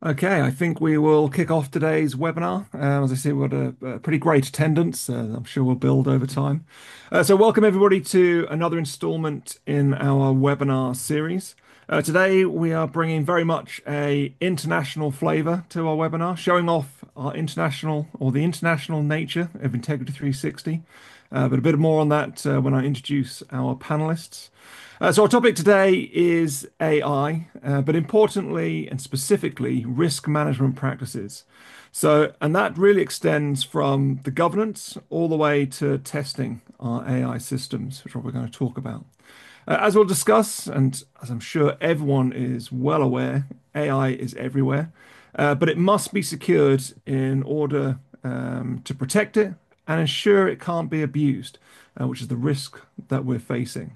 Okay, I think we will kick off today's webinar. As I see, we've got a pretty great attendance. I'm sure we'll build over time. So welcome everybody to another installment in our webinar series. Today we are bringing very much a international flavor to our webinar, showing off our international or the international nature of Integrity 360. But a bit more on that when I introduce our panelists. So our topic today is AI, but importantly and specifically risk management practices. And that really extends from the governance all the way to testing our AI systems, which is what we're going to talk about. As we'll discuss, and as I'm sure everyone is well aware, AI is everywhere, but it must be secured in order to protect it and ensure it can't be abused, which is the risk that we're facing.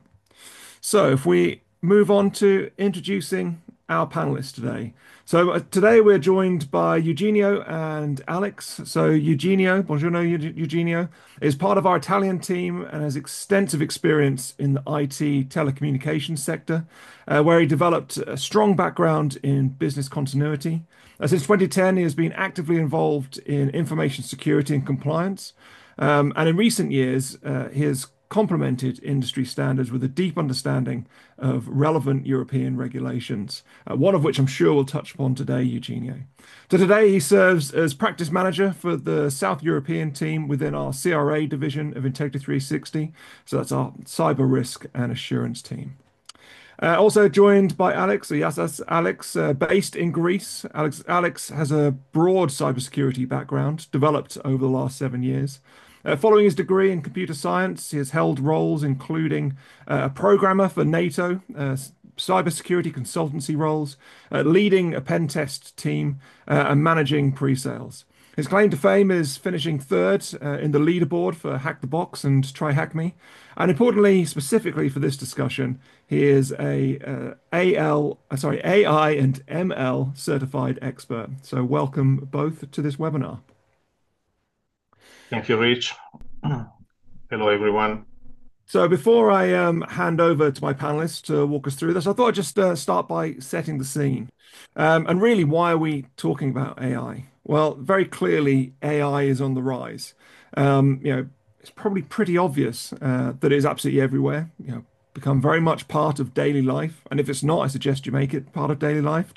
So, if we move on to introducing our panelists today. Today we're joined by Eugenio and Alex. So, Eugenio, buongiorno, Eugenio, is part of our Italian team and has extensive experience in the IT telecommunications sector, where he developed a strong background in business continuity. Since 2010, he has been actively involved in information security and compliance. And in recent years, he has complemented industry standards with a deep understanding of relevant European regulations, one of which I'm sure we'll touch upon today, Eugenio. So today he serves as practice manager for the South European team within our CRA division of Integrity 360. So that's our cyber risk and assurance team. Also joined by Alex, so yes, that's Alex, based in Greece. Alex has a broad cybersecurity background developed over the last 7 years. Following his degree in computer science, he has held roles including a programmer for NATO, cybersecurity consultancy roles, leading a pen test team, and managing pre-sales. His claim to fame is finishing third in the leaderboard for Hack the Box and Try Hack Me. And importantly, specifically for this discussion, he is AI and ML certified expert. So welcome both to this webinar. Thank you, Rich. Hello, everyone. So before I hand over to my panelists to walk us through this, I thought I'd just start by setting the scene. And really, why are we talking about AI? Well, very clearly, AI is on the rise. It's probably pretty obvious that it is absolutely everywhere. Become very much part of daily life. And if it's not, I suggest you make it part of daily life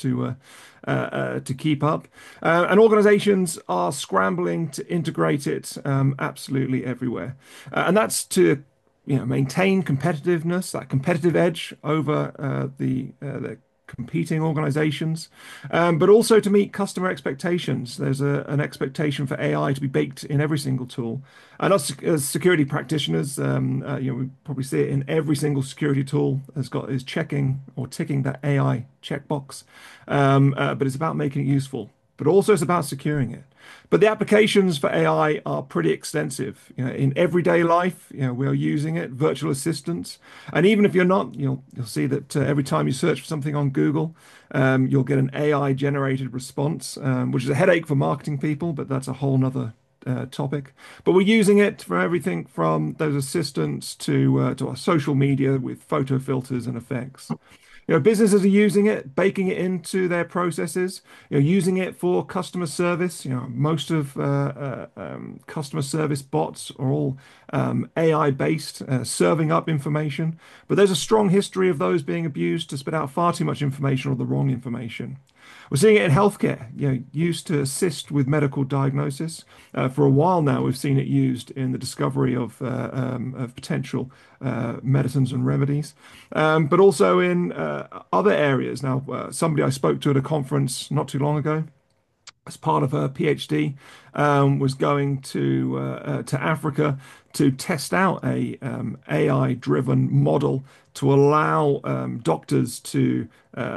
to keep up. And organizations are scrambling to integrate it absolutely everywhere. And that's to maintain competitiveness, that competitive edge over the competing organizations, but also to meet customer expectations. There's an expectation for AI to be baked in every single tool. And us as security practitioners, we probably see it in every single security tool is checking or ticking that AI checkbox. But it's about making it useful, but also it's about securing it. But the applications for AI are pretty extensive. In everyday life, we are using it, virtual assistants, and even if you're not, you'll see that every time you search for something on Google, you'll get an AI generated response, which is a headache for marketing people, but that's a whole nother topic. But we're using it for everything from those assistants to our social media with photo filters and effects. Businesses are using it, baking it into their processes, using it for customer service. Most of customer service bots are all AI based, serving up information. But there's a strong history of those being abused to spit out far too much information or the wrong information. We're seeing it in healthcare, used to assist with medical diagnosis. For a while now, we've seen it used in the discovery of potential medicines and remedies, but also in other areas. Now, somebody I spoke to at a conference not too long ago, as part of her PhD, was going to Africa to test out a AI-driven model to allow doctors to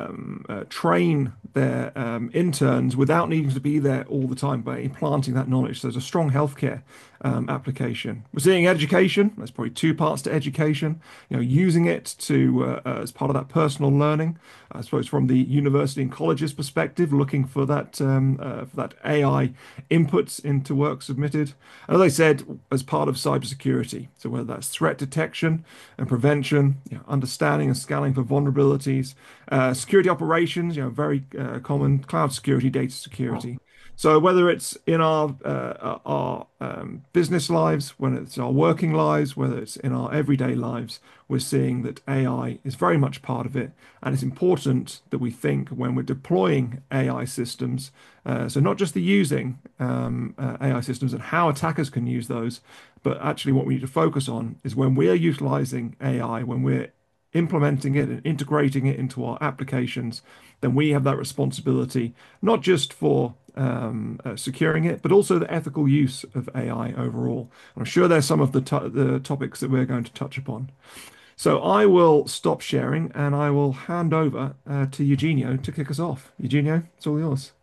train their interns without needing to be there all the time by implanting that knowledge. So there's a strong healthcare application. We're seeing education. There's probably two parts to education. Using it to as part of that personal learning. I suppose from the university and colleges perspective, looking for that AI input inputs into work submitted. And as I said, as part of cybersecurity. So whether that's threat detection and prevention, understanding and scanning for vulnerabilities, security operations, very common cloud security, data security. So whether it's in our business lives, whether it's our working lives, whether it's in our everyday lives, we're seeing that AI is very much part of it. And it's important that we think when we're deploying AI systems, so not just the using AI systems and how attackers can use those, but actually what we need to focus on is when we're utilizing AI, when we're implementing it and integrating it into our applications, then we have that responsibility, not just for securing it, but also the ethical use of AI overall. I'm sure there's some of the topics that we're going to touch upon. So I will stop sharing and I will hand over to Eugenio to kick us off. Eugenio, it's all yours.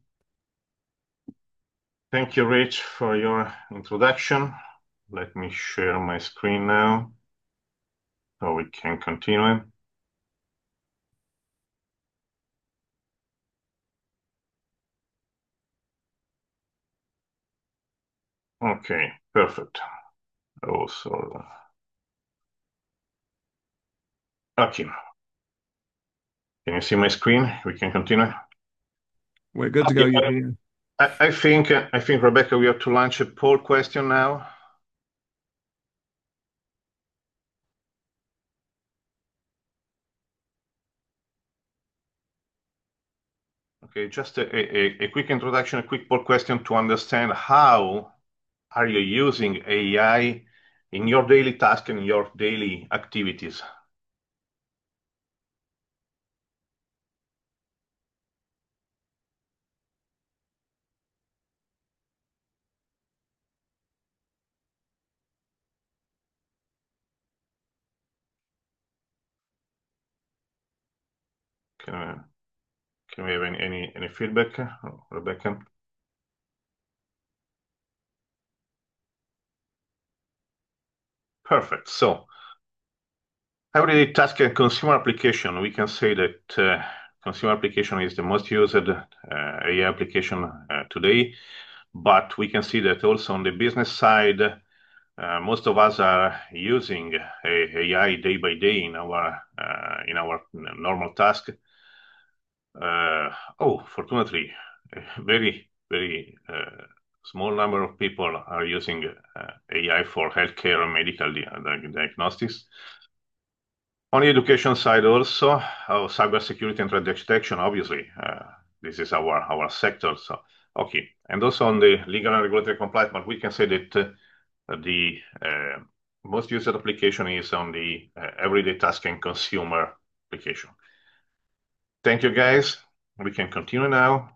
Thank you, Rich, for your introduction. Let me share my screen now so we can continue. Okay, perfect. Also, okay. Can you see my screen? We can continue. We're good to go, Okay, Eugenio. I think Rebecca, we have to launch a poll question now. Okay, just a quick introduction, a quick poll question to understand how are you using AI in your daily task and your daily activities. Can, can we have any feedback, Rebecca? Perfect. So everyday task and consumer application, we can say that consumer application is the most used AI application today, but we can see that also on the business side, most of us are using AI day by day in our normal task. Fortunately, a very small number of people are using AI for healthcare and medical diagnostics. On the education side also, cybersecurity and threat detection, obviously, this is our sector. So, okay. And also on the legal and regulatory compliance, but we can say that the most used application is on the everyday task and consumer application. Thank you, guys. We can continue now.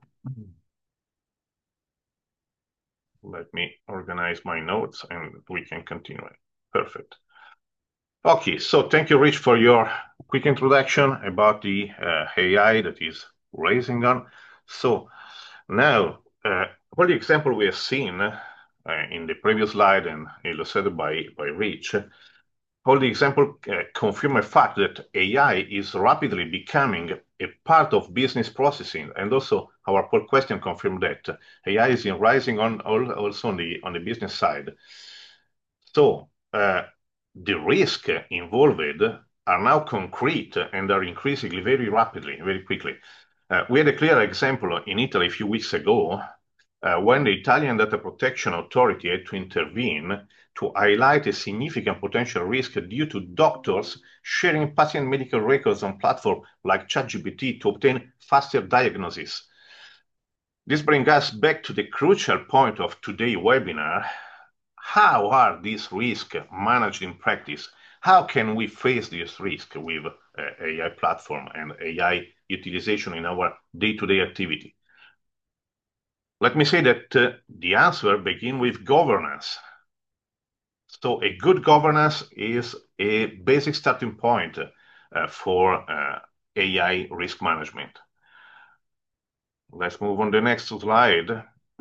Let me organize my notes and we can continue. Perfect. Okay, so thank you, Rich, for your quick introduction about the AI that is raising on. So now, for the example we have seen in the previous slide and illustrated by Rich, all the example confirm the fact that AI is rapidly becoming a part of business processing, and also our poll question confirmed that AI is rising on also on the business side. So the risk involved are now concrete and are increasingly very rapidly, very quickly. We had a clear example in Italy a few weeks ago when the Italian Data Protection Authority had to intervene to highlight a significant potential risk due to doctors sharing patient medical records on platforms like ChatGPT to obtain faster diagnosis. This brings us back to the crucial point of today's webinar. How are these risks managed in practice? How can we face this risk with AI platform and AI utilization in our day-to-day activity? Let me say that the answer begins with governance. So a good governance is a basic starting point for AI risk management. Let's move on to the next slide,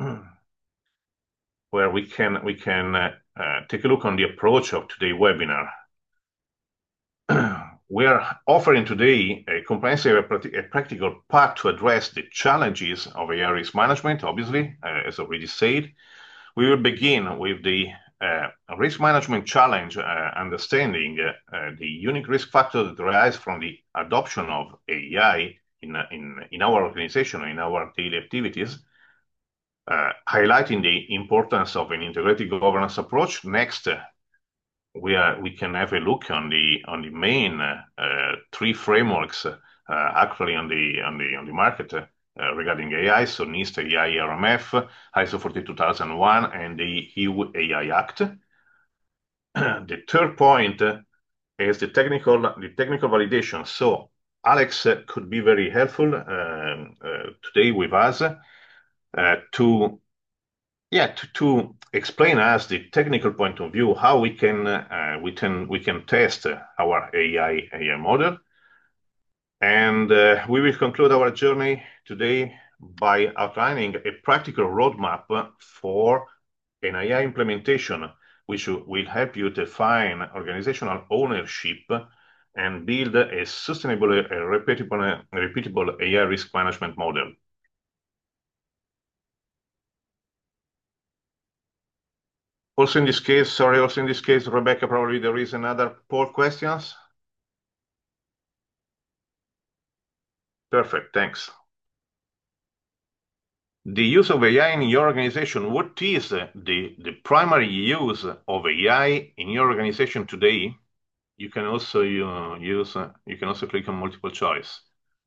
where we can take a look on the approach of today's webinar. we are offering today a comprehensive, a practical path to address the challenges of AI risk management, obviously, as already said. We will begin with the risk management challenge, understanding the unique risk factors that arise from the adoption of AI in our organization, in our daily activities, highlighting the importance of an integrated governance approach. Next, we can have a look on the main three frameworks actually on the market regarding AI, so NIST AI RMF, ISO 42001, and the EU AI Act. The third point is the technical validation. So Alex could be very helpful today with us to explain us the technical point of view, how we can test our AI model, and we will conclude our journey today by outlining a practical roadmap for an AI implementation, which will help you define organizational ownership and build a sustainable, repeatable AI risk management model. Also in this case, Rebecca, probably there is another poll questions. Perfect, thanks. The use of AI in your organization, what is the primary use of AI in your organization today? You can also you can also click on multiple choice.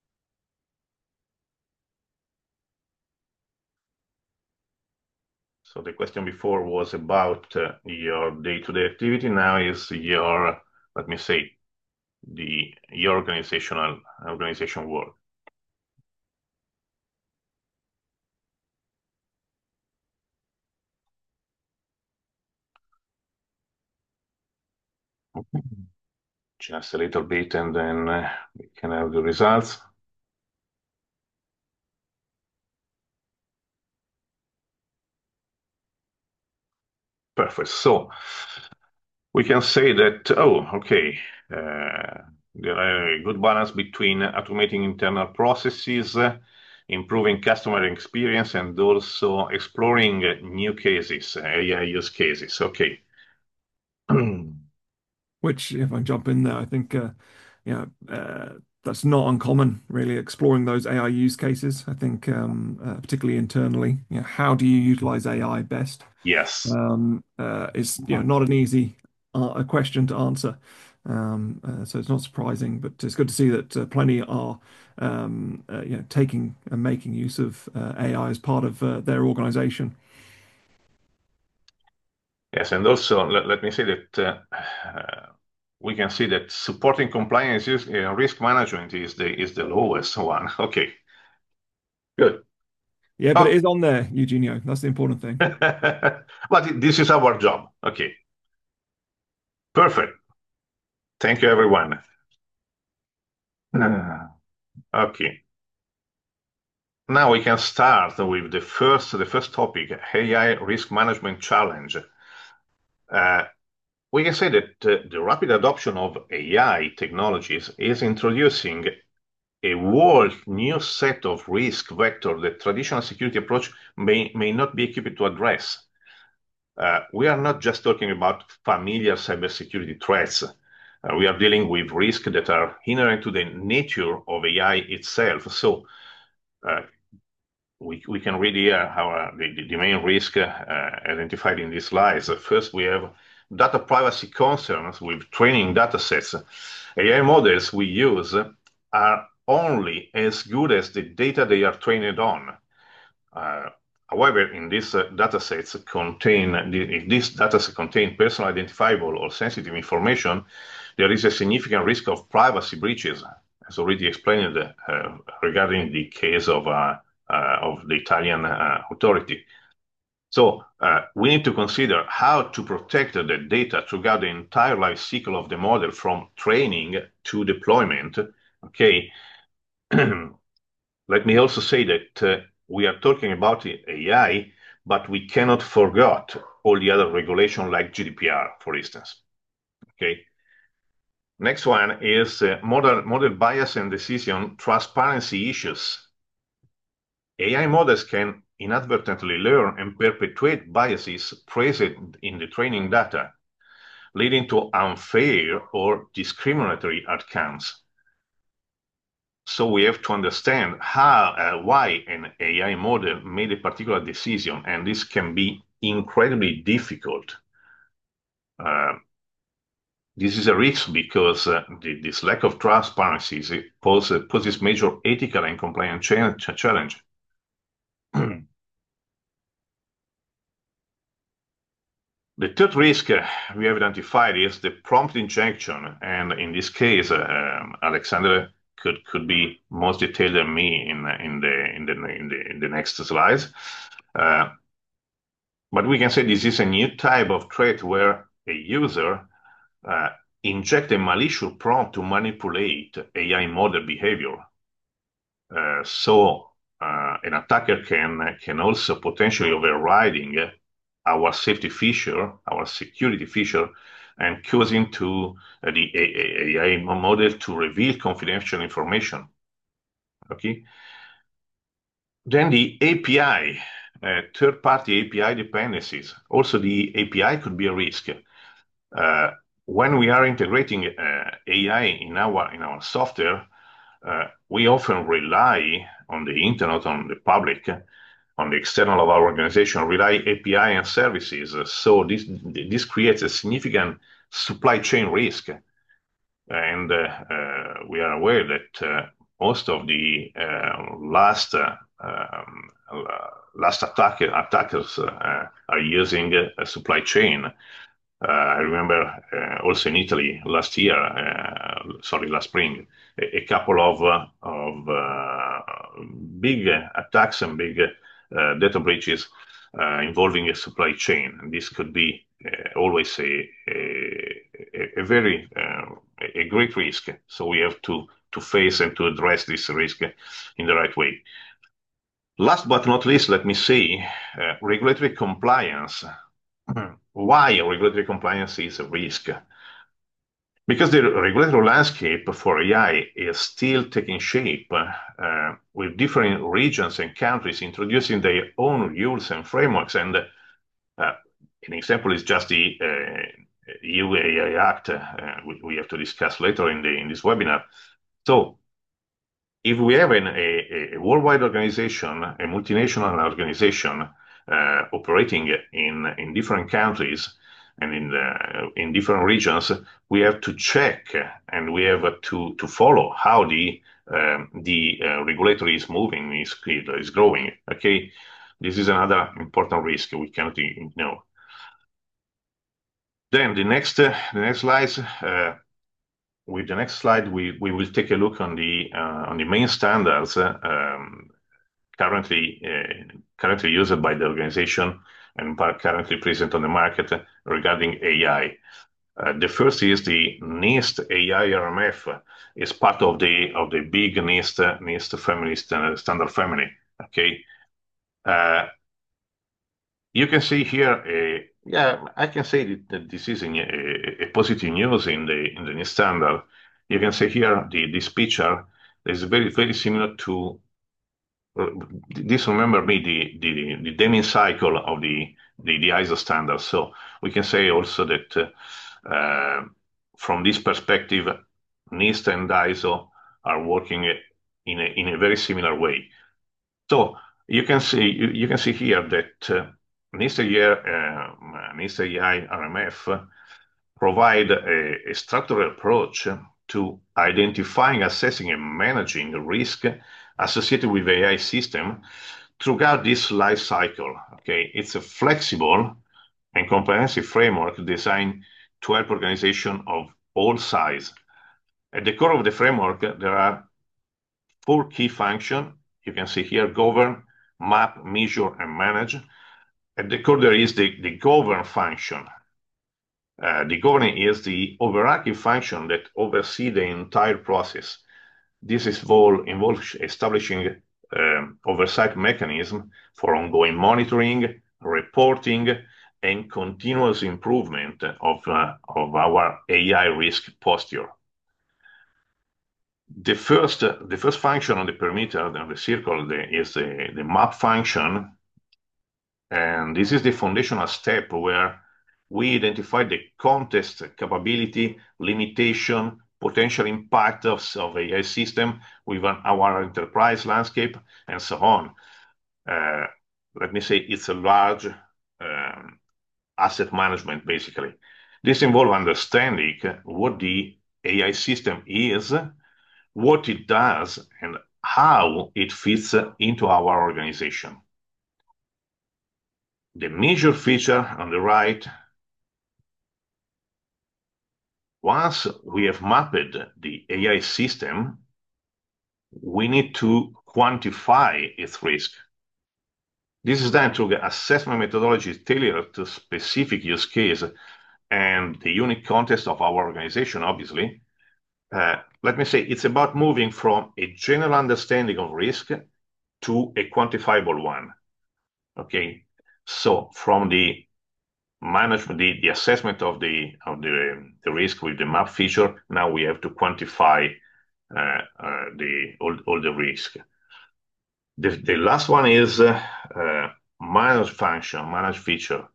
So the question before was about your day-to-day activity. Now is your, let me say, your organization work. Just a little bit, and then we can have the results. Perfect. So we can say that, okay, there are a good balance between automating internal processes, improving customer experience, and also exploring new cases, AI use cases. Okay. Which, if I jump in there, I think, that's not uncommon, really, exploring those AI use cases. I think, particularly internally, how do you utilize AI best? Yes. Is not an easy question to answer. So it's not surprising, but it's good to see that plenty are taking and making use of AI as part of their organization. Yes, and also let me say that we can see that supporting compliance risk management is the lowest one. Okay, good. Yeah, but Oh. it is on there, Eugenio. That's the important thing. But this is our job. Okay, perfect. Thank you, everyone. Okay. Now we can start with the first topic, AI risk management challenge. We can say that the rapid adoption of AI technologies is introducing a whole new set of risk vectors that traditional security approach may not be equipped to address. We are not just talking about familiar cybersecurity threats. We are dealing with risks that are inherent to the nature of AI itself. So we can read here how the main risk identified in these slides. First, we have data privacy concerns with training data sets. AI models we use are only as good as the data they are trained on. However, in these data sets if these data sets contain personal identifiable or sensitive information, there is a significant risk of privacy breaches, as already explained regarding the case of the Italian authority. So we need to consider how to protect the data throughout the entire life cycle of the model from training to deployment. Okay. Let me also say that we are talking about AI, but we cannot forget all the other regulation like GDPR, for instance. Okay. Next one is model bias and decision transparency issues. AI models can inadvertently learn and perpetuate biases present in the training data, leading to unfair or discriminatory outcomes. So we have to understand why an AI model made a particular decision, and this can be incredibly difficult. This is a risk because this lack of transparency poses major ethical and compliance challenge. The third risk we have identified is the prompt injection, and in this case, Alexander could be most detailed than me in the next slides. But we can say this is a new type of threat where a user inject a malicious prompt to manipulate AI model behavior. So an attacker can also potentially overriding our safety feature, our security feature, and causing to the AI model to reveal confidential information. Okay. Then the API, third-party API dependencies. Also, the API could be a risk. When we are integrating AI in our software, we often rely on the internet, on the public, on the external of our organization, rely API and services. So this creates a significant supply chain risk. And we are aware that most of the last attackers are using a supply chain. I remember also in Italy last spring, a couple of big attacks and big data breaches involving a supply chain. And this could be always a very a great risk. So we have to face and to address this risk in the right way. Last but not least, let me say regulatory compliance. Why regulatory compliance is a risk? Because the regulatory landscape for AI is still taking shape with different regions and countries introducing their own rules and frameworks. And an example is just the EU AI Act, we have to discuss later in this webinar. So if we have a worldwide organization, a multinational organization operating in different countries and in different regions, we have to check and we have to follow how the regulatory is moving, is growing. Okay, this is another important risk we cannot ignore. Then the next slides. With the next slide, we will take a look on the main standards currently used by the organization and currently present on the market regarding AI. The first is the NIST AI RMF. Is part of the big NIST family standard family. Okay. You can see here, I can say that this is a positive news in the new standard. You can see here this picture is very similar to this. Remember me the Deming cycle of the ISO standard. So we can say also that from this perspective, NIST and ISO are working in a very similar way. So you can see here that NIST AI RMF provide a structural approach to identifying, assessing, and managing risk associated with AI system throughout this life cycle. Okay, it's a flexible and comprehensive framework designed to help organizations of all size. At the core of the framework, there are 4 key functions. You can see here: govern, map, measure, and manage. At the core, there is the govern function. The governing is the overarching function that oversees the entire process. This involves establishing oversight mechanism for ongoing monitoring, reporting, and continuous improvement of our AI risk posture. the first function on the perimeter of the circle is the map function, and this is the foundational step where we identify the context, capability, limitation, potential impact of AI system within our enterprise landscape, and so on. Uh, Let me say it's a large asset management, basically. This involves understanding what the AI system is, what it does, and how it fits into our organization. The major feature on the right, once we have mapped the AI system, we need to quantify its risk. This is done through the assessment methodology tailored to specific use case and the unique context of our organization, obviously. Let me say it's about moving from a general understanding of risk to a quantifiable one. Okay, so from the management, the assessment of the risk with the map feature, now we have to quantify all the risk. The last one is manage function, manage feature.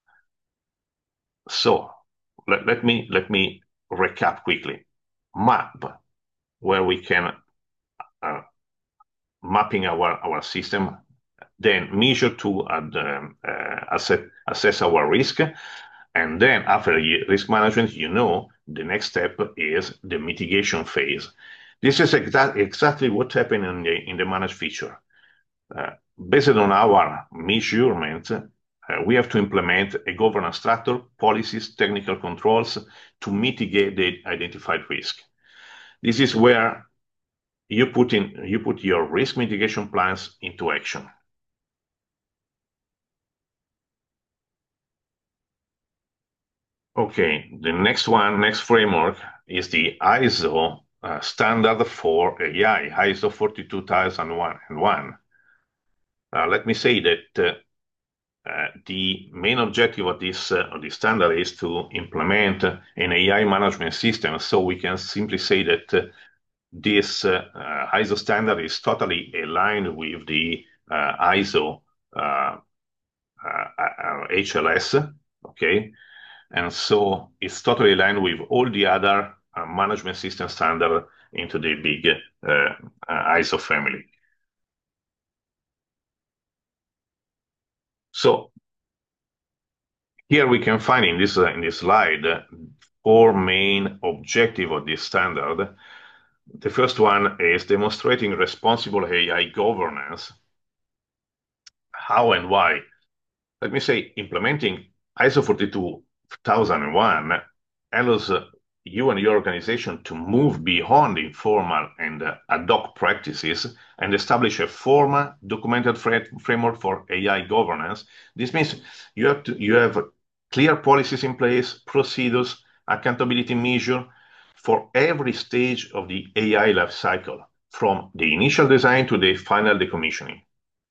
So let me recap quickly. Map, where we can mapping our system, then measure to assess our risk, and then after risk management, the next step is the mitigation phase. This is exactly what happened in the manage feature. Based on our measurement, we have to implement a governance structure, policies, technical controls to mitigate the identified risk. This is where you put your risk mitigation plans into action. Okay, the next framework is the ISO standard for AI, ISO 42001. Let me say that the main objective of this standard is to implement an AI management system. So we can simply say that this ISO standard is totally aligned with the ISO HLS, okay? And so it's totally aligned with all the other management system standard into the big ISO family. So here we can find in this slide four main objectives of this standard. The first one is demonstrating responsible AI governance. How and why? Let me say, implementing ISO 42001 allows you and your organization to move beyond informal and ad hoc practices and establish a formal documented framework for AI governance. This means you have clear policies in place, procedures, accountability measure for every stage of the AI life cycle, from the initial design to the final decommissioning.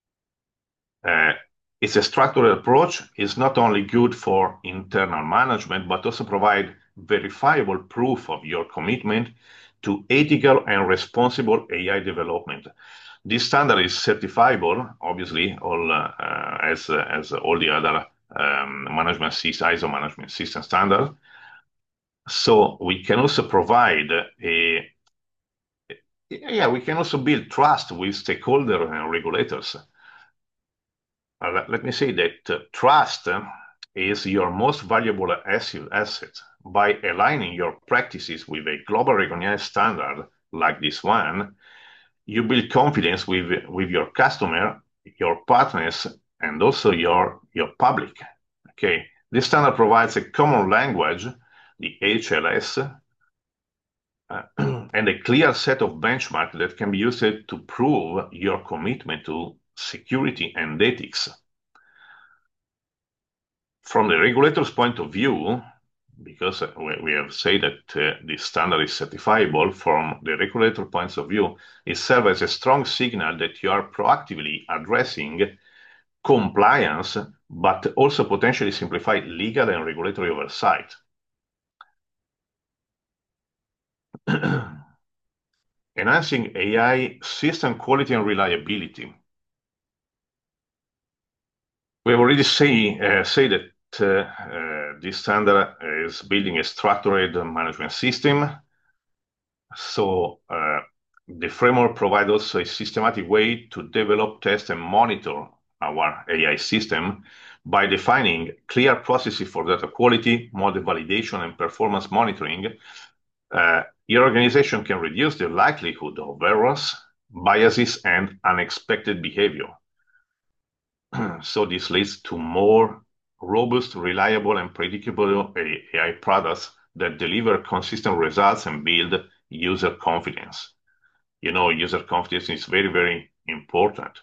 It's a structured approach. It's not only good for internal management, but also provide verifiable proof of your commitment to ethical and responsible AI development. This standard is certifiable, obviously, as all the other management system, ISO management system standard. So we can also provide we can also build trust with stakeholders and regulators. Let me say that trust is your most valuable asset. By aligning your practices with a global recognized standard like this one, you build confidence with your customer, your partners, and also your public. Okay, this standard provides a common language, the HLS, and a clear set of benchmarks that can be used to prove your commitment to security and ethics. From the regulator's point of view, because we have said that this standard is certifiable, from the regulator points of view, it serves as a strong signal that you are proactively addressing compliance, but also potentially simplify legal and regulatory oversight. enhancing AI system quality and reliability. We have already say that this standard is building a structured management system. So the framework provides us a systematic way to develop, test, and monitor our AI system by defining clear processes for data quality, model validation, and performance monitoring. Your organization can reduce the likelihood of errors, biases, and unexpected behavior. So this leads to more robust, reliable, and predictable AI products that deliver consistent results and build user confidence. You know, user confidence is very, very important.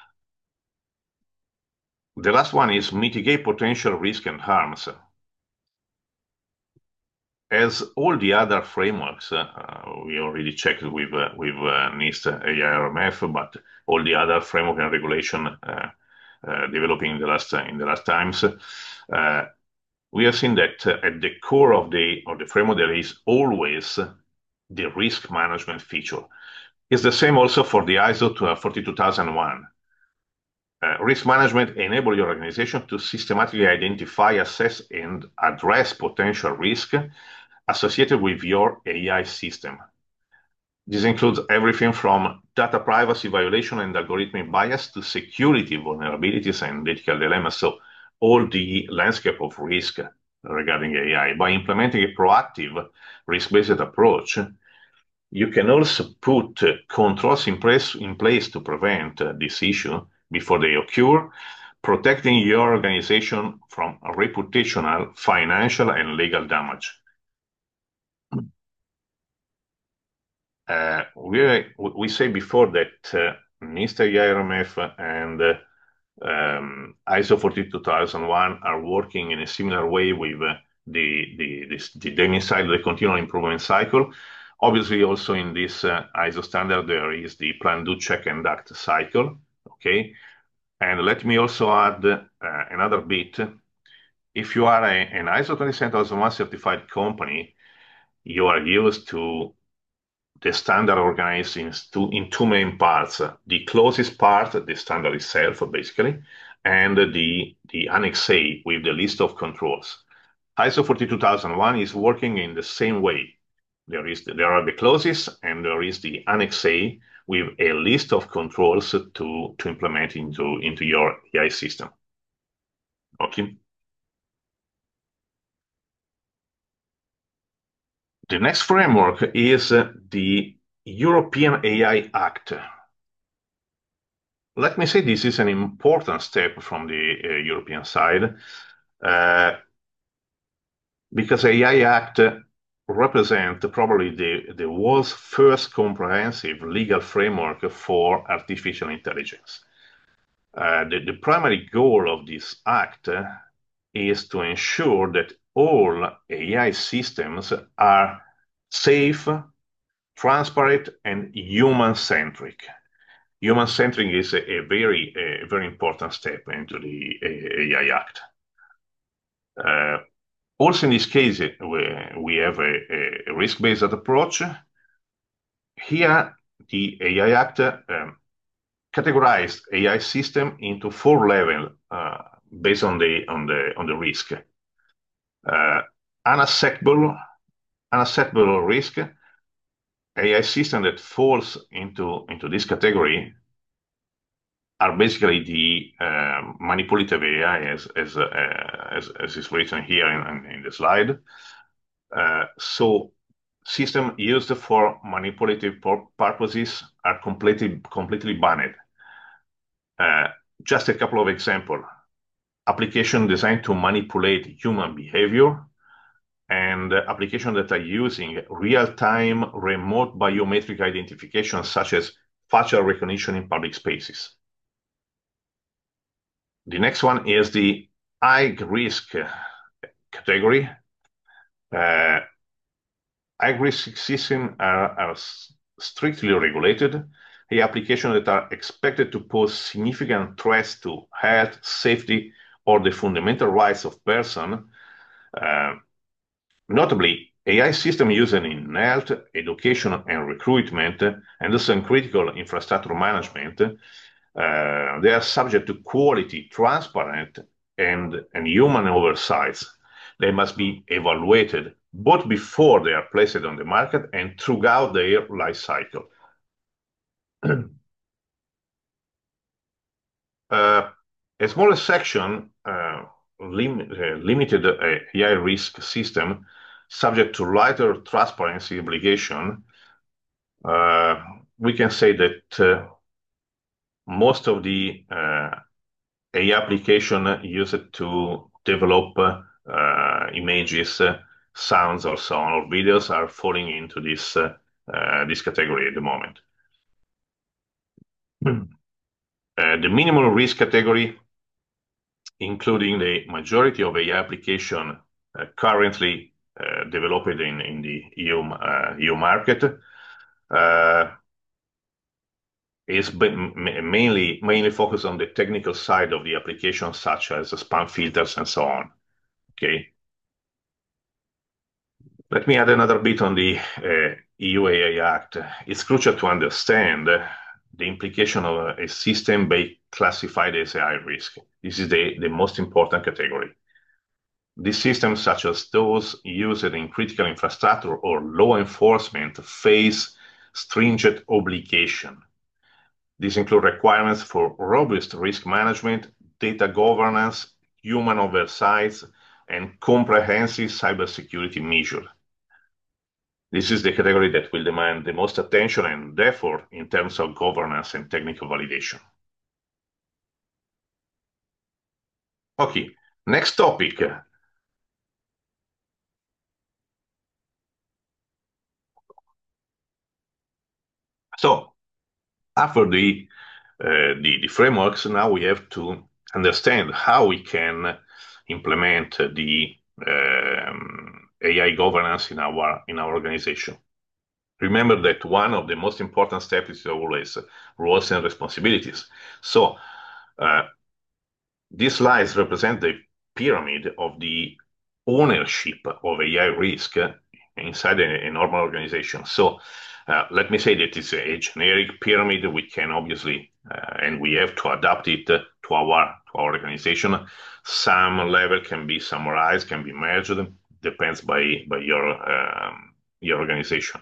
The last one is mitigate potential risk and harms. As all the other frameworks, we already checked with NIST AIRMF, but all the other framework and regulation developing in the last times, we have seen that at the core of the framework there is always the risk management feature. It's the same also for the ISO 42001. Risk management enables your organization to systematically identify, assess, and address potential risk associated with your AI system. This includes everything from data privacy violation and algorithmic bias to security vulnerabilities and ethical dilemmas. So all the landscape of risk regarding AI. By implementing a proactive risk-based approach, you can also put controls in place to prevent this issue before they occur, protecting your organization from reputational, financial, and legal damage. We say before that NIST IRMF and ISO 42001 are working in a similar way with the Deming cycle, the continual improvement cycle. Obviously, also in this ISO standard, there is the plan, do, check, and act cycle. Okay, and let me also add another bit. If you are an ISO 27001 certified company, you are used to the standard organized in two main parts. The closest part, the standard itself, basically, and the Annex A with the list of controls. ISO 42001 is working in the same way. There are the clauses and there is the Annex A with a list of controls to implement into your AI system. Okay. The next framework is the European AI Act. Let me say this is an important step from the European side because AI Act represent probably the world's first comprehensive legal framework for artificial intelligence. The primary goal of this act is to ensure that all AI systems are safe, transparent, and human-centric. Human-centric is a very important step into the AI Act. Also, in this case, we have a risk-based approach. Here, the AI Act categorized AI system into four levels based on the risk. Unacceptable risk. AI system that falls into this category are basically the manipulative AI, as is written here in the slide. So systems used for manipulative purposes are completely banned. Just a couple of examples. Application designed to manipulate human behavior and applications that are using real-time remote biometric identification, such as facial recognition in public spaces. The next one is the high risk category. High risk systems are strictly regulated. The applications that are expected to pose significant threats to health, safety, or the fundamental rights of person. Notably, AI system used in health, education, and recruitment, and also in critical infrastructure management, they are subject to quality, transparent, and human oversights. They must be evaluated both before they are placed on the market and throughout their life cycle. A smaller section, limited AI risk system, subject to lighter transparency obligation. We can say that most of the AI application used to develop images, sounds, or so on, or videos are falling into this category at the moment. The minimal risk category, including the majority of AI application currently developed in the EU market, is mainly focused on the technical side of the application, such as spam filters and so on. Okay. Let me add another bit on the EU AI Act. It's crucial to understand the implication of a system being classified as high risk. This is the most important category. These systems, such as those used in critical infrastructure or law enforcement, face stringent obligation. These include requirements for robust risk management, data governance, human oversight, and comprehensive cybersecurity measures. This is the category that will demand the most attention and effort in terms of governance and technical validation. Okay, next topic. So, after the frameworks, now we have to understand how we can implement the AI governance in our organization. Remember that one of the most important steps is always roles and responsibilities. So these slides represent the pyramid of the ownership of AI risk inside a normal organization. So let me say that it's a generic pyramid. We can obviously, and we have to adapt it to our organization. Some level can be summarized, can be merged, depends by your organization.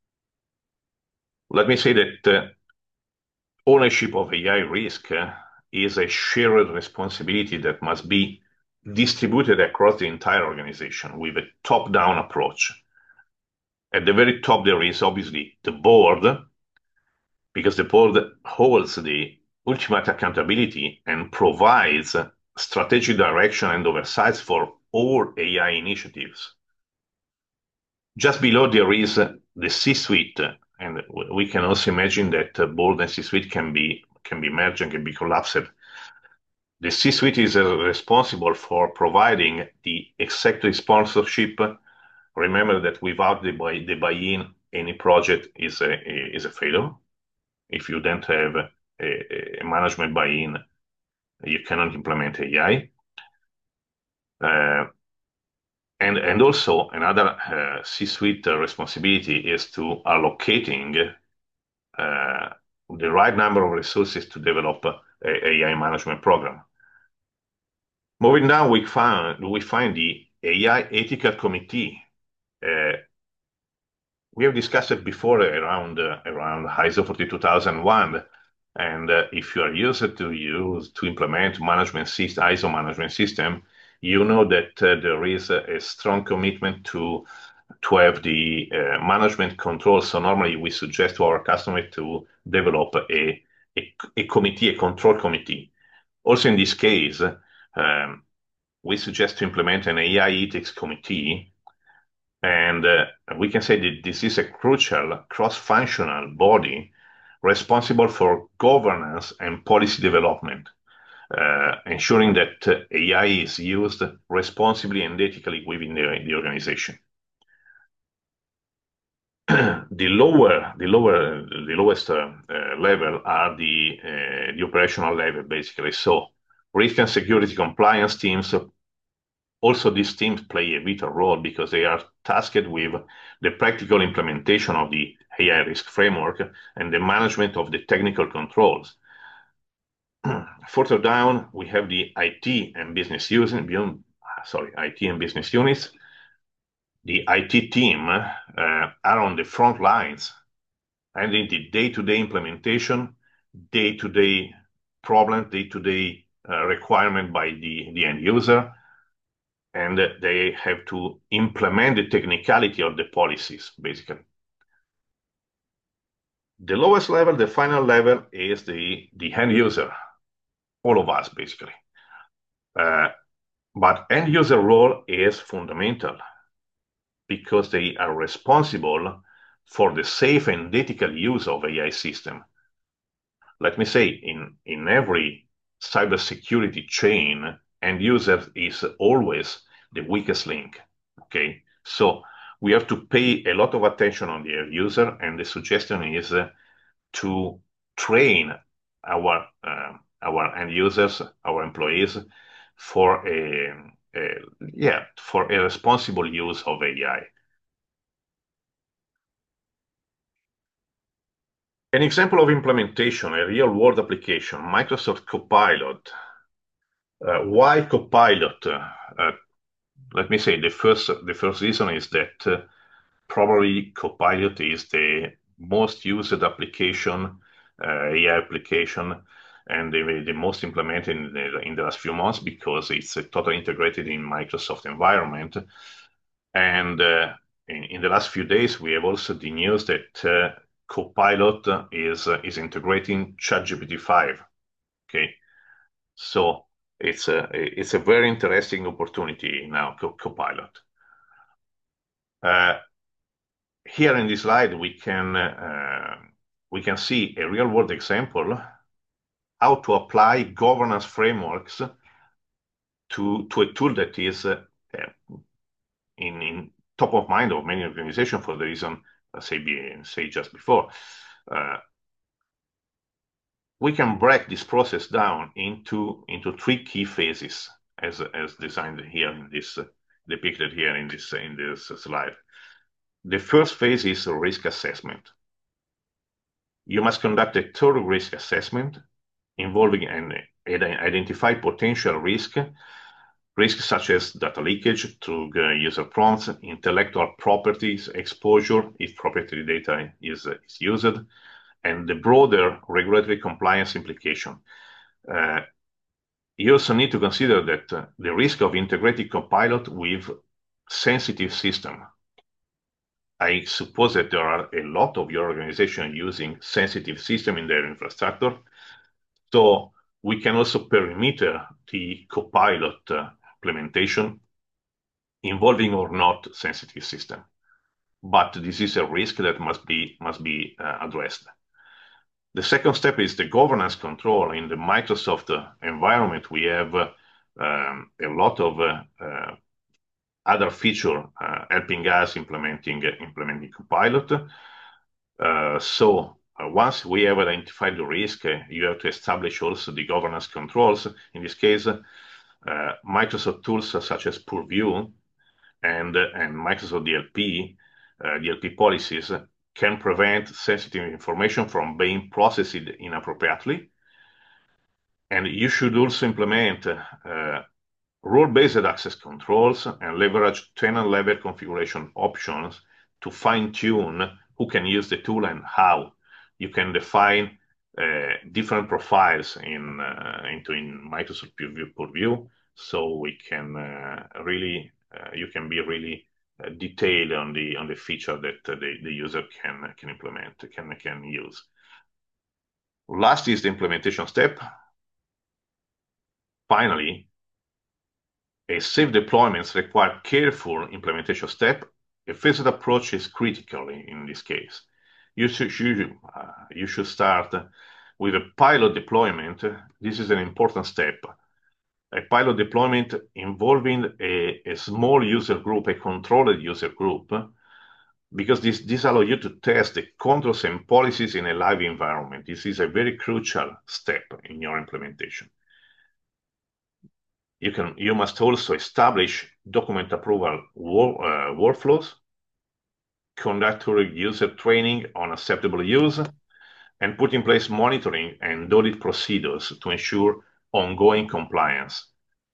Let me say that ownership of AI risk is a shared responsibility that must be distributed across the entire organization with a top-down approach. At the very top, there is obviously the board, because the board holds the ultimate accountability and provides strategic direction and oversight for all AI initiatives. Just below, there is the C-suite, and we can also imagine that board and C-suite can be merged and can be collapsed. The C-suite is responsible for providing the executive sponsorship. Remember that without the buy-in, any project is a failure. If you don't have a management buy-in, you cannot implement AI. And also another C-suite responsibility is to allocating the right number of resources to develop a AI management program. Moving down, we find the AI Ethical Committee. We have discussed it before around ISO 42001, and if you are used to implement ISO management system, you know that there is a strong commitment to have the management control. So normally we suggest to our customer to develop a committee, a control committee. Also in this case, we suggest to implement an AI ethics committee, and we can say that this is a crucial cross-functional body responsible for governance and policy development, ensuring that AI is used responsibly and ethically within the organization. The lowest level are the operational level, basically. So risk and security compliance teams Also, these teams play a vital role because they are tasked with the practical implementation of the AI risk framework and the management of the technical controls. Further down, we have the IT and business IT and business units. The IT team are on the front lines and in the day-to-day implementation, day-to-day problem, day-to-day requirement by the end user, and they have to implement the technicality of the policies, basically. The lowest level, the final level, is the end user, all of us, basically. But end user role is fundamental because they are responsible for the safe and ethical use of AI system. Let me say, in every cybersecurity chain, end user is always the weakest link. Okay, so we have to pay a lot of attention on the end user, and the suggestion is to train our end users, our employees, for a responsible use of AI. An example of implementation, a real-world application, Microsoft Copilot. Why Copilot? Let me say the first reason is that probably Copilot is the most used application, AI application, and the most implemented in the last few months because it's totally integrated in Microsoft environment. And in the last few days, we have also the news that Copilot is integrating ChatGPT 5. Okay, so it's a very interesting opportunity now, Copilot. Here in this slide, we can see a real world example how to apply governance frameworks to a tool that is in top of mind of many organizations for the reason say just before. We can break this process down into three key phases as designed here in this depicted here in this slide. The first phase is risk assessment. You must conduct a thorough risk assessment involving and identify potential risks such as data leakage through user prompts, intellectual properties exposure if proprietary data is used, and the broader regulatory compliance implication. You also need to consider that the risk of integrating Copilot with sensitive system. I suppose that there are a lot of your organization using sensitive system in their infrastructure. So we can also perimeter the Copilot implementation involving or not sensitive system. But this is a risk that must be addressed. The second step is the governance control. In the Microsoft environment, we have a lot of other feature helping us implementing Copilot. Once we have identified the risk, you have to establish also the governance controls. In this case, Microsoft tools such as Purview and Microsoft DLP policies can prevent sensitive information from being processed inappropriately. And you should also implement role-based access controls and leverage tenant-level configuration options to fine-tune who can use the tool and how. You can define different profiles in Microsoft Purview, so we can you can be really detailed on the feature that the user can implement, can use. Last is the implementation step. Finally, a safe deployments require careful implementation step. A phased approach is critical in this case. You should start with a pilot deployment. This is an important step. A pilot deployment involving a small user group, a controlled user group, because this allows you to test the controls and policies in a live environment. This is a very crucial step in your implementation. You must also establish document approval workflows, conduct user training on acceptable use, and put in place monitoring and audit procedures to ensure ongoing compliance.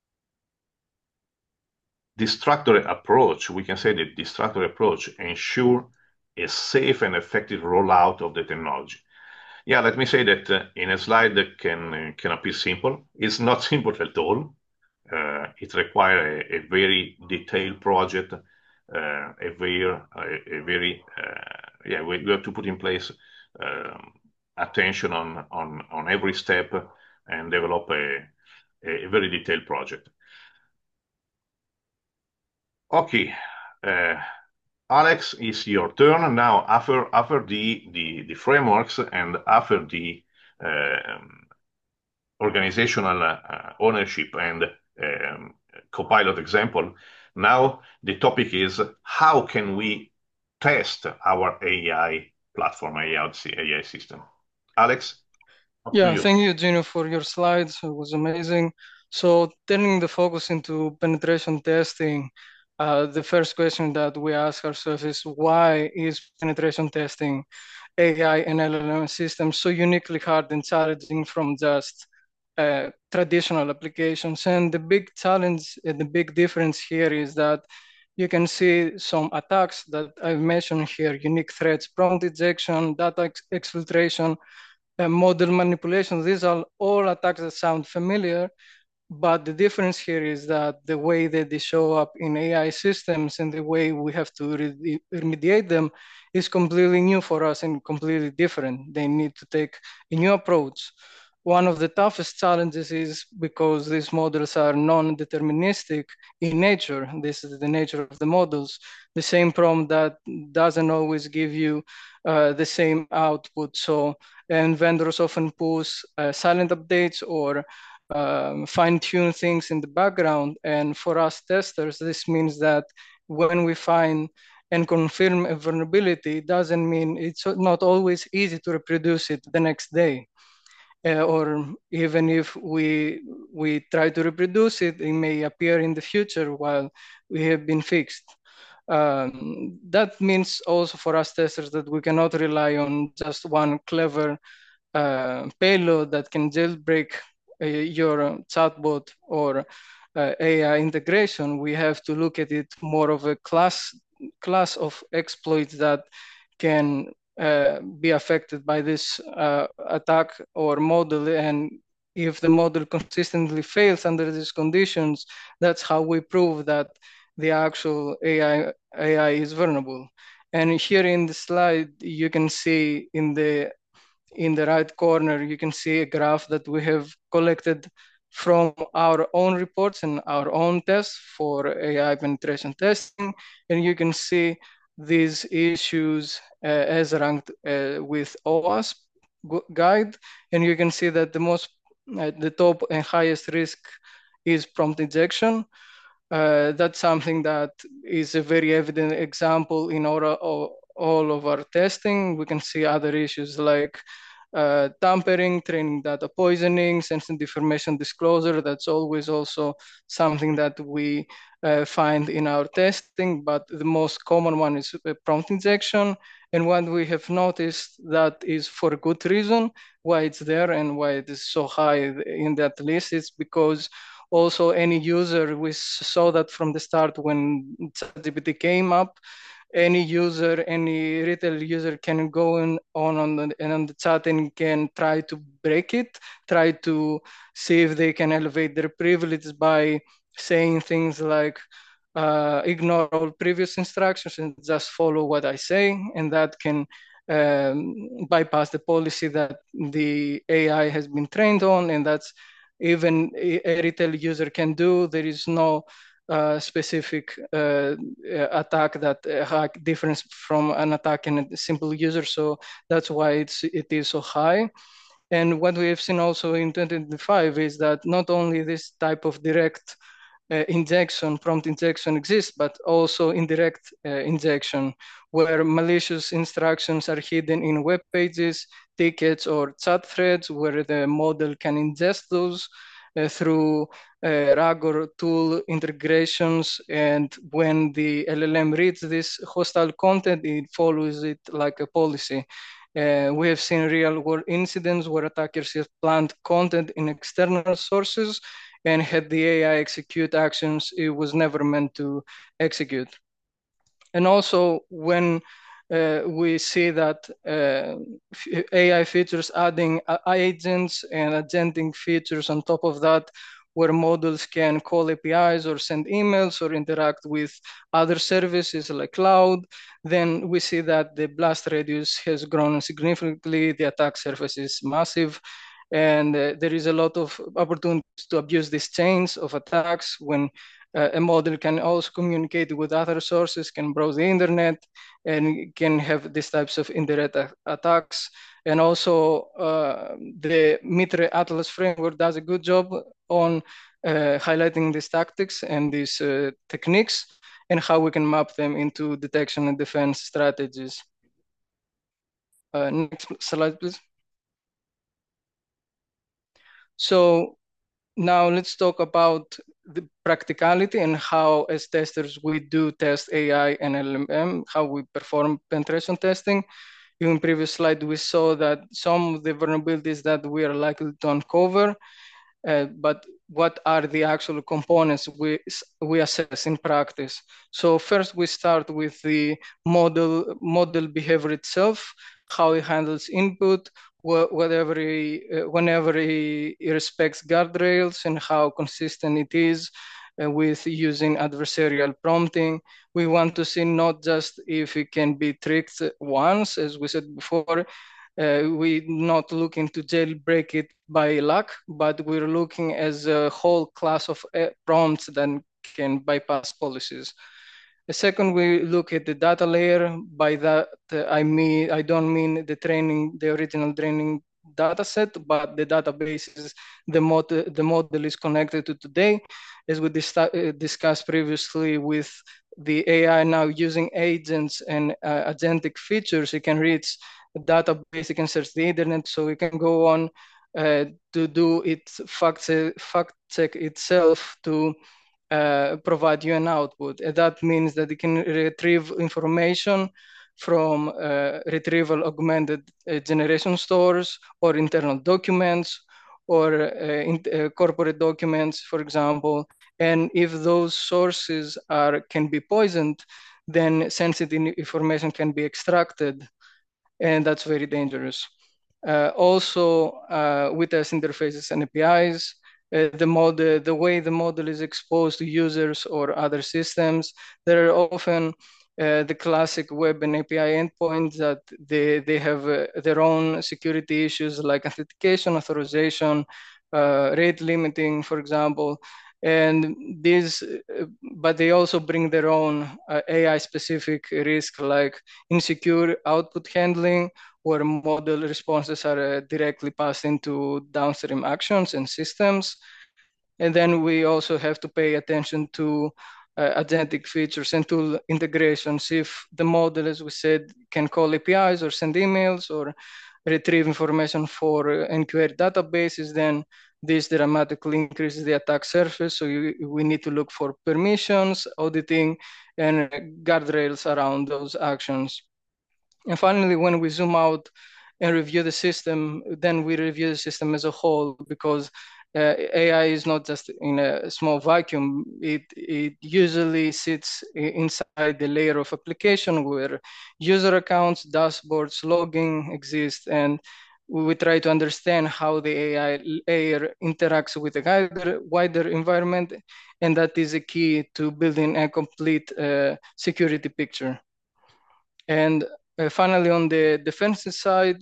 This structured approach, we can say that this structured approach ensure a safe and effective rollout of the technology. Yeah, let me say that in a slide that can appear simple. It's not simple at all. It requires a very detailed project, yeah, we have to put in place attention on every step and develop a very detailed project. Okay, Alex, it's your turn now. After the frameworks and after the organizational ownership and Copilot example, now the topic is how can we test our AI platform, AI system. Alex, up to Yeah, you. thank you, Gino, for your slides. It was amazing. So, turning the focus into penetration testing, the first question that we ask ourselves is why is penetration testing AI and LLM systems so uniquely hard and challenging from just traditional applications? And the big challenge and the big difference here is that you can see some attacks that I've mentioned here: unique threats, prompt injection, data exfiltration, model manipulation. These are all attacks that sound familiar, but the difference here is that the way that they show up in AI systems and the way we have to remediate them is completely new for us and completely different. They need to take a new approach. One of the toughest challenges is because these models are non-deterministic in nature. This is the nature of the models. The same prompt that doesn't always give you the same output. So, and vendors often push silent updates or fine-tune things in the background. And for us testers, this means that when we find and confirm a vulnerability, it doesn't mean it's not always easy to reproduce it the next day. Or even if we try to reproduce it, it may appear in the future while we have been fixed. That means also for us testers that we cannot rely on just one clever payload that can jailbreak your chatbot or AI integration. We have to look at it more of a class of exploits that can be affected by this attack or model. And if the model consistently fails under these conditions, that's how we prove that the actual AI is vulnerable. And here in the slide, you can see in the right corner, you can see a graph that we have collected from our own reports and our own tests for AI penetration testing. And you can see these issues as ranked with OWASP guide. And you can see that the top and highest risk is prompt injection. That's something that is a very evident example in all of our testing. We can see other issues like tampering, training data poisoning, sensitive information disclosure. That's always also something that we find in our testing, but the most common one is prompt injection. And what we have noticed that is for a good reason why it's there and why it is so high in that list is because also any user, we saw that from the start when ChatGPT came up, any user, any retail user can go on the chat and can try to break it, try to see if they can elevate their privileges by saying things like ignore all previous instructions and just follow what I say, and that can bypass the policy that the AI has been trained on, and that's even a retail user can do. There is no specific attack that hack difference from an attack in a simple user. So that's why it is so high. And what we have seen also in 2025 is that not only this type of direct injection, prompt injection exists, but also indirect injection, where malicious instructions are hidden in web pages, tickets, or chat threads, where the model can ingest those through RAG or tool integrations. And when the LLM reads this hostile content, it follows it like a policy. We have seen real world incidents where attackers have planted content in external sources and had the AI execute actions it was never meant to execute. And also when we see that AI features adding agents and agentic features on top of that, where models can call APIs or send emails or interact with other services like cloud, then we see that the blast radius has grown significantly, the attack surface is massive, and there is a lot of opportunities to abuse these chains of attacks when a model can also communicate with other sources, can browse the internet, and can have these types of indirect attacks. And also, the Mitre Atlas framework does a good job on highlighting these tactics and these techniques and how we can map them into detection and defense strategies. Next slide, please. So now let's talk about the practicality and how, as testers, we do test AI and LLM, how we perform penetration testing. In previous slide, we saw that some of the vulnerabilities that we are likely to uncover, but what are the actual components we assess in practice? So first, we start with the model behavior itself, how it handles input, whenever it respects guardrails, and how consistent it is with using adversarial prompting. We want to see not just if it can be tricked once, as we said before. We're not looking to jailbreak it by luck, but we're looking as a whole class of prompts that can bypass policies. The second, we look at the data layer. By that, I don't mean the original training data set, but the databases the model is connected to today. As we discussed previously with the AI now using agents and agentic features, it can reach a database, it can search the internet, so it can go on to do its fact check itself to provide you an output. And that means that it can retrieve information from retrieval augmented generation stores or internal documents or corporate documents, for example. And if those sources can be poisoned, then sensitive information can be extracted, and that's very dangerous. Also, with test interfaces and APIs, the way the model is exposed to users or other systems, there are often the classic web and API endpoints that they have their own security issues like authentication, authorization, rate limiting, for example. And these, but they also bring their own AI-specific risk like insecure output handling, where model responses are directly passed into downstream actions and systems. And then we also have to pay attention to agentic features and tool integrations. If the model, as we said, can call APIs or send emails or retrieve information for NQR databases, then this dramatically increases the attack surface. So we need to look for permissions, auditing, and guardrails around those actions. And finally, when we zoom out and review the system, then we review the system as a whole, because AI is not just in a small vacuum. It usually sits inside the layer of application where user accounts, dashboards, logging exist, and we try to understand how the AI layer interacts with the wider environment, and that is a key to building a complete security picture. And finally, on the defensive side,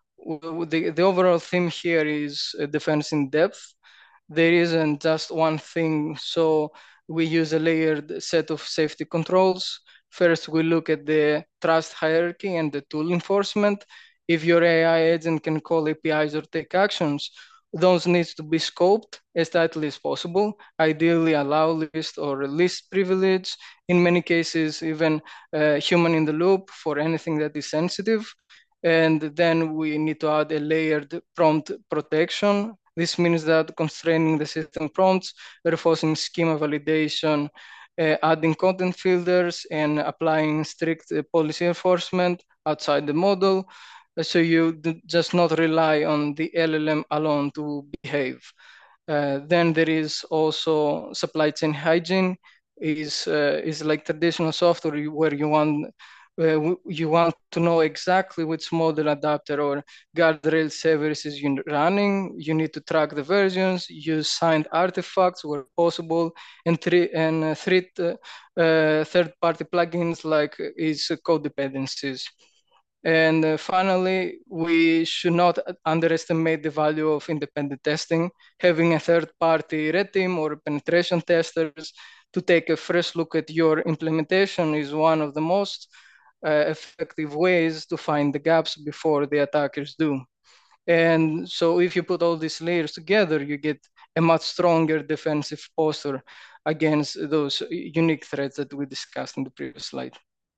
the overall theme here is defense in depth. There isn't just one thing, so we use a layered set of safety controls. First, we look at the trust hierarchy and the tool enforcement. If your AI agent can call APIs or take actions, those needs to be scoped as tightly as possible, ideally allow list or least privilege. In many cases, even human in the loop for anything that is sensitive. And then we need to add a layered prompt protection This means that constraining the system prompts, reinforcing schema validation, adding content filters, and applying strict policy enforcement outside the model. So you just not rely on the LLM alone to behave. Then there is also supply chain hygiene. Is like traditional software where you want to know exactly which model adapter or guardrail services you're running. You need to track the versions, use signed artifacts where possible, and treat third-party plugins like is code dependencies. And finally, we should not underestimate the value of independent testing. Having a third-party red team or penetration testers to take a fresh look at your implementation is one of the most effective ways to find the gaps before the attackers do. And so if you put all these layers together, you get a much stronger defensive posture against those unique threats that we discussed in the previous slide.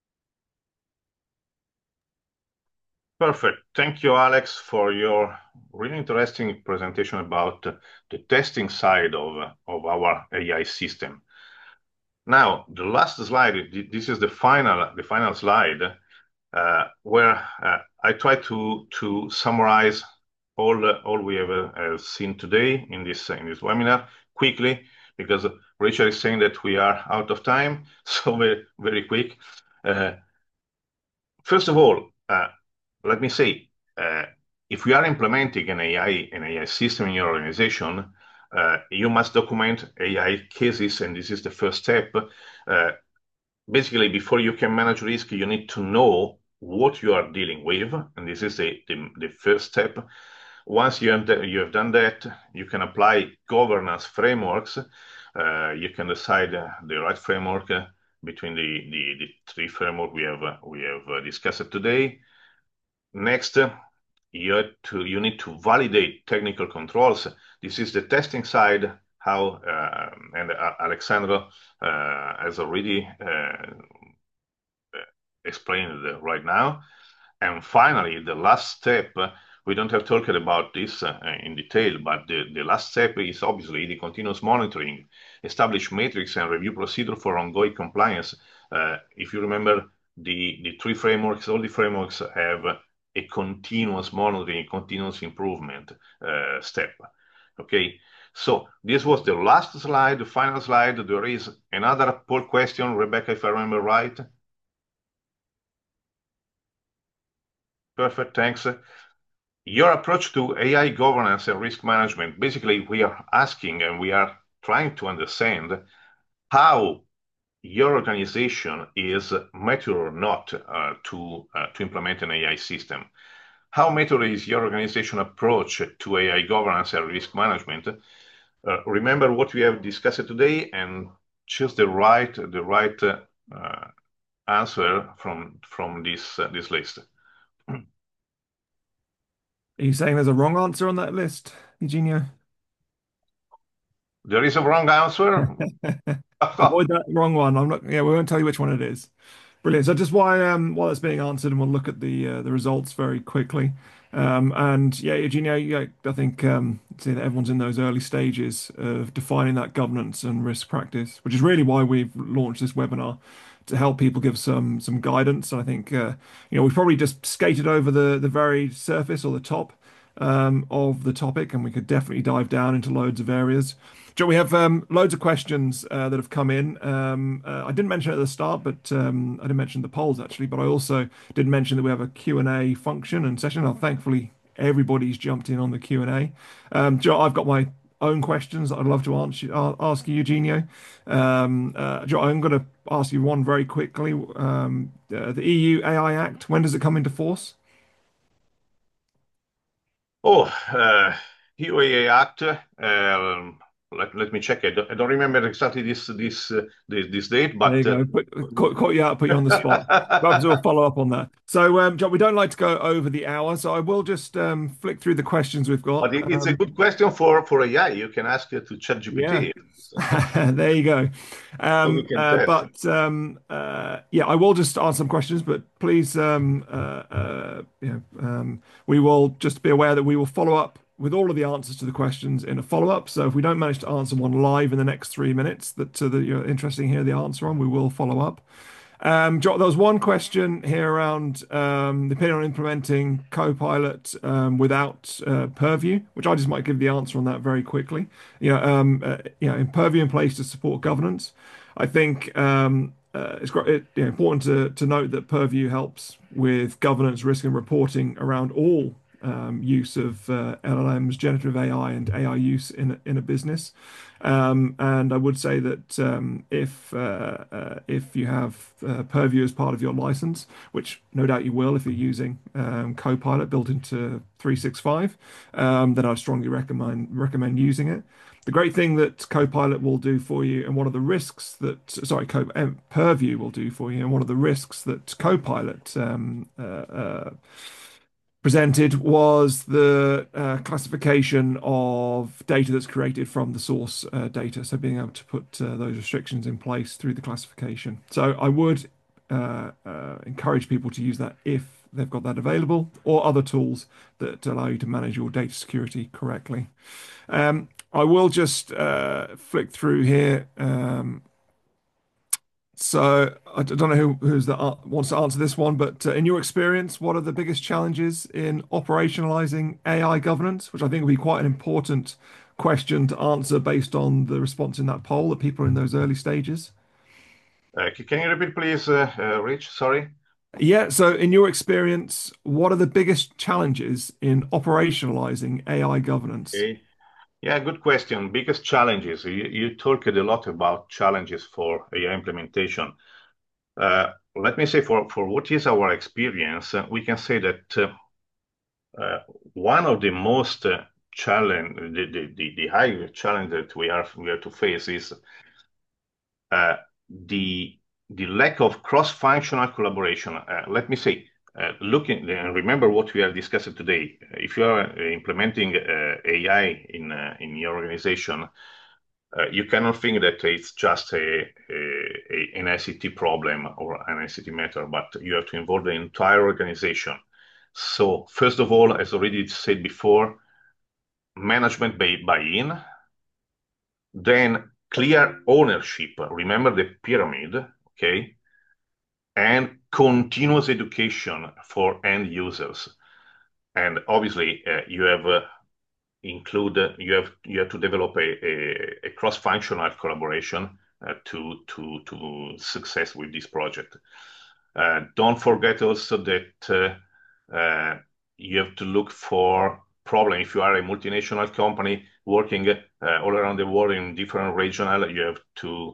Perfect. Thank you, Alex, for your really interesting presentation about the testing side of our AI system. Now, the last slide, this is the final slide, where I try to summarize all we have seen today in this webinar quickly, because Richard is saying that we are out of time, so very, very quick. First of all, let me say, if we are implementing an AI system in your organization, you must document AI cases, and this is the first step. Basically, before you can manage risk, you need to know what you are dealing with, and this is the first step. Once you have done that, you can apply governance frameworks. You can decide the right framework between the three frameworks we have discussed today. Next, you need to validate technical controls. This is the testing side, how and Alexandra has already explained right now. And finally, the last step, we don't have talked about this in detail, but the last step is obviously the continuous monitoring, establish metrics and review procedure for ongoing compliance. If you remember the three frameworks, all the frameworks have a continuous monitoring, continuous improvement step. Okay, so this was the last slide, the final slide. There is another poll question, Rebecca, if I remember right. Perfect, thanks. Your approach to AI governance and risk management, basically we are asking and we are trying to understand how your organization is mature or not to implement an AI system. How mature is your organization approach to AI governance and risk management? Remember what we have discussed today and choose the right answer from this list. Are you saying there's a wrong answer on that list, Eugenio? There is a wrong answer. Avoid that wrong one. I'm not. Yeah, we won't tell you which one it is. Brilliant. So just while it's being answered, and we'll look at the results very quickly. And yeah, Eugenio, yeah, I think see that everyone's in those early stages of defining that governance and risk practice, which is really why we've launched this webinar to help people give some guidance. I think we've probably just skated over the very surface or the top of the topic, and we could definitely dive down into loads of areas. Joe, we have loads of questions that have come in. I didn't mention it at the start, but I didn't mention the polls actually, but I also did mention that we have a Q&A function and session. Thankfully, everybody's jumped in on the Q&A. Joe, I've got my own questions that I'd love to ask you, Eugenio. Joe, I'm going to ask you one very quickly. The EU AI Act, when does it come into force? EUA Act. Let me check. I don't remember exactly this date, but there you go. Caught you out, put you on the spot. Perhaps we'll follow up on that. So, John, we don't like to go over the hour, so I will just flick through the questions we've got. But it's a good question for AI. You can ask it to ChatGPT. Yeah. There you go. Yeah, I will just answer some questions, but please, we will just be aware that we will follow up with all of the answers to the questions in a follow-up. So if we don't manage to answer one live in the next 3 minutes that you're interested in hear the answer on, we will follow up. There was one question here around the opinion on implementing Copilot without Purview, which I just might give the answer on that very quickly. In Purview in place to support governance, I think important to note that Purview helps with governance, risk, and reporting around all use of LLMs, generative AI, and AI use in a business. And I would say that if you have Purview as part of your license, which no doubt you will if you're using Copilot built into 365, then I strongly recommend using it. The great thing that Copilot will do for you, and one of the risks that, sorry, Purview will do for you, and one of the risks that Copilot presented was the classification of data that's created from the source data. So being able to put those restrictions in place through the classification. So I would encourage people to use that if they've got that available, or other tools that allow you to manage your data security correctly. I will just flick through here. So I don't know who's that wants to answer this one, but in your experience, what are the biggest challenges in operationalizing AI governance? Which I think will be quite an important question to answer based on the response in that poll that people are in those early stages. Can you repeat, please, Rich? Sorry. Yeah, so in your experience, what are the biggest challenges in operationalizing AI governance? Okay. Yeah, good question. Biggest challenges. You talked a lot about challenges for AI implementation. Let me say for what is our experience, we can say that one of the most challenge, the high challenge that we have to face is uh, the lack of cross-functional collaboration. Let me say, looking and remember what we are discussing today. If you are implementing AI in your organization, you cannot think that it's just an ICT problem or an ICT matter, but you have to involve the entire organization. So first of all, as already said before, management buy-in, then clear ownership. Remember the pyramid, okay? And continuous education for end users. And obviously, you have you have to develop a cross-functional collaboration to success with this project. Don't forget also that you have to look for problem. If you are a multinational company working all around the world in different regional, you have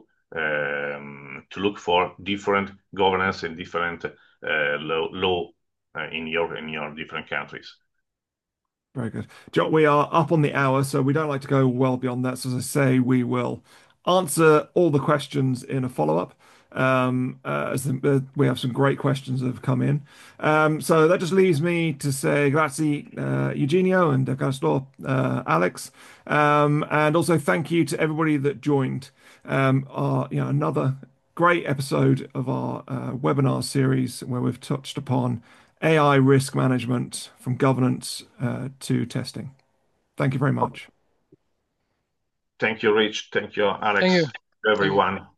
to look for different governance and different law in your different countries. Very good. John, we are up on the hour, so we don't like to go well beyond that. So as I say, we will answer all the questions in a follow-up. We have some great questions that have come in. So that just leaves me to say grazie, Eugenio and Castro, Alex. And also thank you to everybody that joined another great episode of our webinar series where we've touched upon AI risk management from governance to testing. Thank you very much. Thank you, Rich. Thank you, Alex. Thank you. Everyone.